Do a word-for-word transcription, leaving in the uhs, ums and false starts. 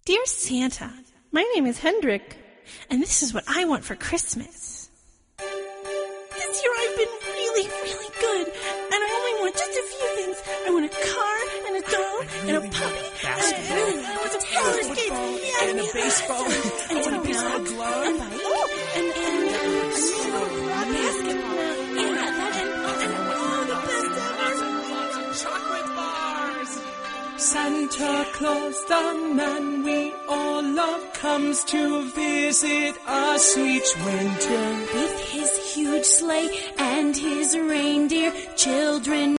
Dear Santa, my name is Hendrik, and this is what I want for Christmas. This year I've been really, really good, and I only want just a few things. I want a car, and a doll, and a puppy, and a, and I want a roller skate, yeah, and a baseball, and and a baseball glove, and, oh, and, and, and a basketball, yeah, that, and, and, oh, the best ever. Chocolate bars. Santa Claus, the man we all love, comes to visit us each winter. With his huge sleigh and his reindeer, children